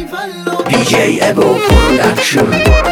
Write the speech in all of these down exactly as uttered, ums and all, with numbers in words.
دی جی ابو پرودکشن.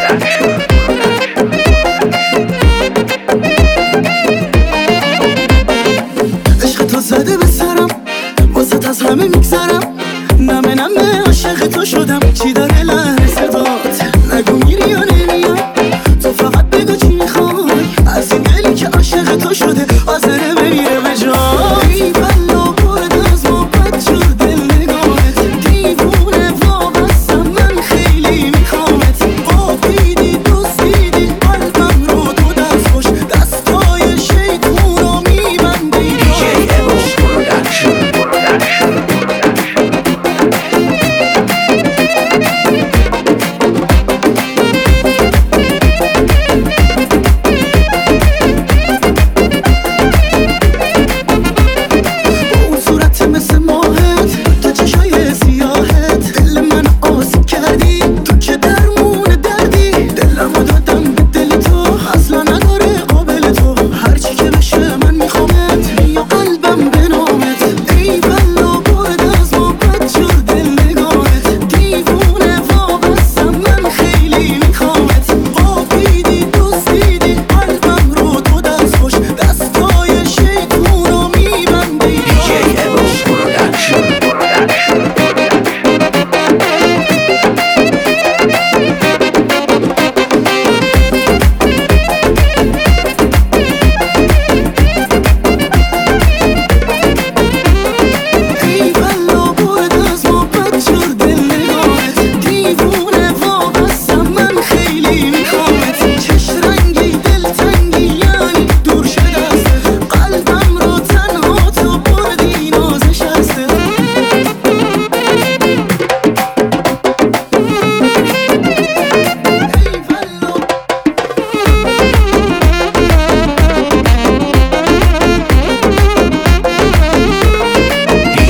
عشق تو زده به سرم، واسه از همه میگذرم. نمه نمه عاشق تو شدم، چی داره لحن صدات؟ نگو میری یا نمیای، تو فقط بگو چی میخوای. از این دلی که عاشق تو شده حاضره بمیره به جای. ای بلا برد از محبت شد دل نگاهت، دیوونه وابستم من خیلی میخوامت. آب دیدی دوست دیدی قلبم رو تو دست خوش، دستای شیطون رو میبنده. دی جی ابو پرودکشن.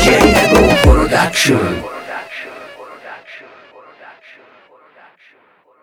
Production.